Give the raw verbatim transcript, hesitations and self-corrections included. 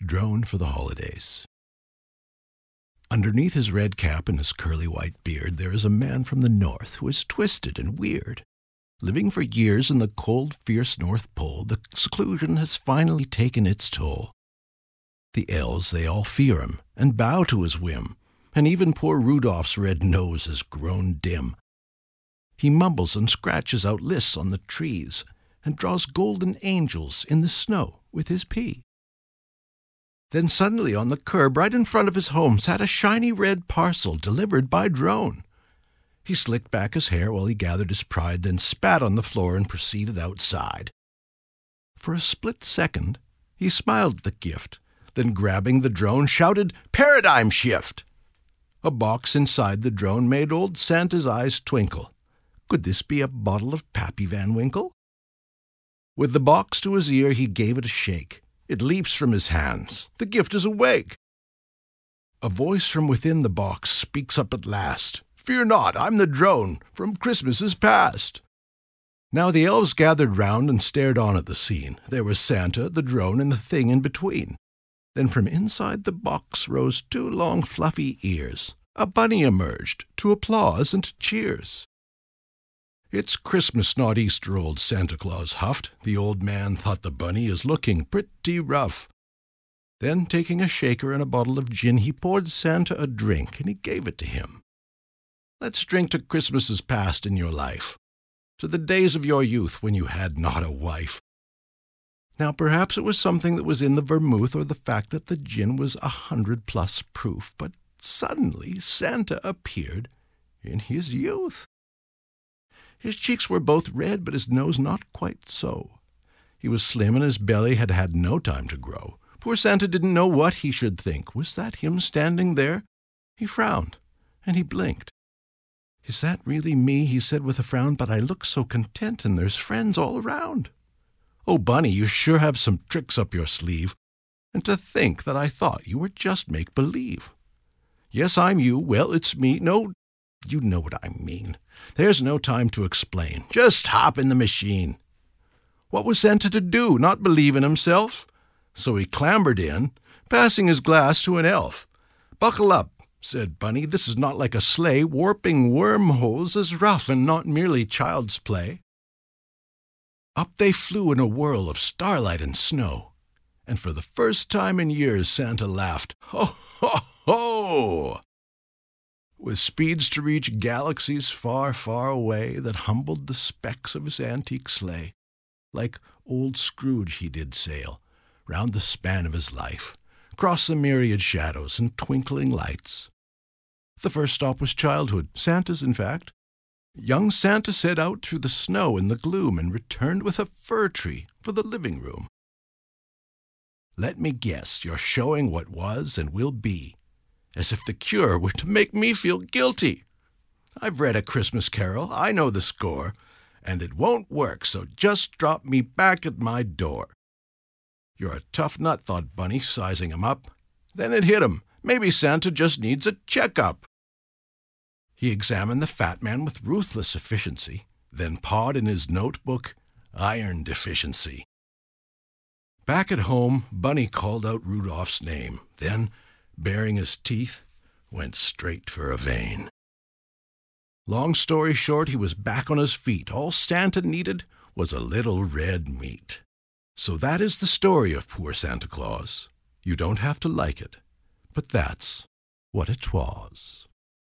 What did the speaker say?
Drone for the holidays. Underneath his red cap and his curly white beard, there is a man from the north who is twisted and weird. Living for years in the cold, fierce North Pole, the seclusion has finally taken its toll. The elves, they all fear him and bow to his whim, and even poor Rudolph's red nose has grown dim. He mumbles and scratches out lists on the trees and draws golden angels in the snow with his pea. Then suddenly on the curb right in front of his home sat a shiny red parcel delivered by Drone. He slicked back his hair while he gathered his pride, then spat on the floor and proceeded outside. For a split second, he smiled at the gift, then grabbing the drone, shouted, "Paradigm shift!" A box inside the drone made old Santa's eyes twinkle. Could this be a bottle of Pappy Van Winkle? With the box to his ear, he gave it a shake. It leaps from his hands. The gift is awake. A voice from within the box speaks up at last. "Fear not, I'm the drone from Christmases past." Now the elves gathered round and stared on at the scene. There was Santa, the drone, and the thing in between. Then from inside the box rose two long fluffy ears. A bunny emerged, to applause and cheers. "It's Christmas, not Easter," old Santa Claus huffed. The old man thought the bunny is looking pretty rough. Then, taking a shaker and a bottle of gin, he poured Santa a drink, and he gave it to him. "Let's drink to Christmases past in your life, to the days of your youth when you had not a wife." Now perhaps it was something that was in the vermouth or the fact that the gin was a hundred plus proof, but suddenly Santa appeared in his youth. His cheeks were both red, but his nose not quite so. He was slim, and his belly had had no time to grow. Poor Santa didn't know what he should think. Was that him standing there? He frowned, and he blinked. "Is that really me?" he said with a frown, "but I look so content, and there's friends all around." "Oh, Bunny, you sure have some tricks up your sleeve. And to think that I thought you were just make-believe." "Yes, I'm you. Well, it's me. No, you know what I mean. There's no time to explain. Just hop in the machine." What was Santa to do? Not believe in himself? So he clambered in, passing his glass to an elf. "Buckle up," said Bunny. "This is not like a sleigh. Warping wormholes is rough and not merely child's play." Up they flew in a whirl of starlight and snow, and for the first time in years Santa laughed. "Ho, ho, ho!" With speeds to reach galaxies far, far away that humbled the specks of his antique sleigh. Like old Scrooge he did sail, round the span of his life, across the myriad shadows and twinkling lights. The first stop was childhood, Santa's in fact. Young Santa set out through the snow and the gloom and returned with a fir tree for the living room. Let me guess, you're showing what was and will be, as if the cure were to make me feel guilty. I've read A Christmas Carol, I know the score, and it won't work, so just drop me back at my door. You're a tough nut, thought Bunny, sizing him up. Then it hit him. Maybe Santa just needs a checkup. He examined the fat man with ruthless efficiency, then pawed in his notebook, "Iron deficiency." Back at home, Bunny called out Rudolph's name, then, baring his teeth, went straight for a vein. Long story short, he was back on his feet. All Santa needed was a little red meat. So that is the story of poor Santa Claus. You don't have to like it, but that's what it was.